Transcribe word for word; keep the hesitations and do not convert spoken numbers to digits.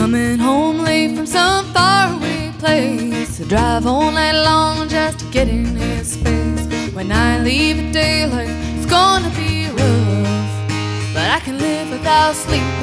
Coming home late from some faraway place, to drive all night long just to get in his space. When I leave at daylight, it's gonna be rough, but I can live without sleep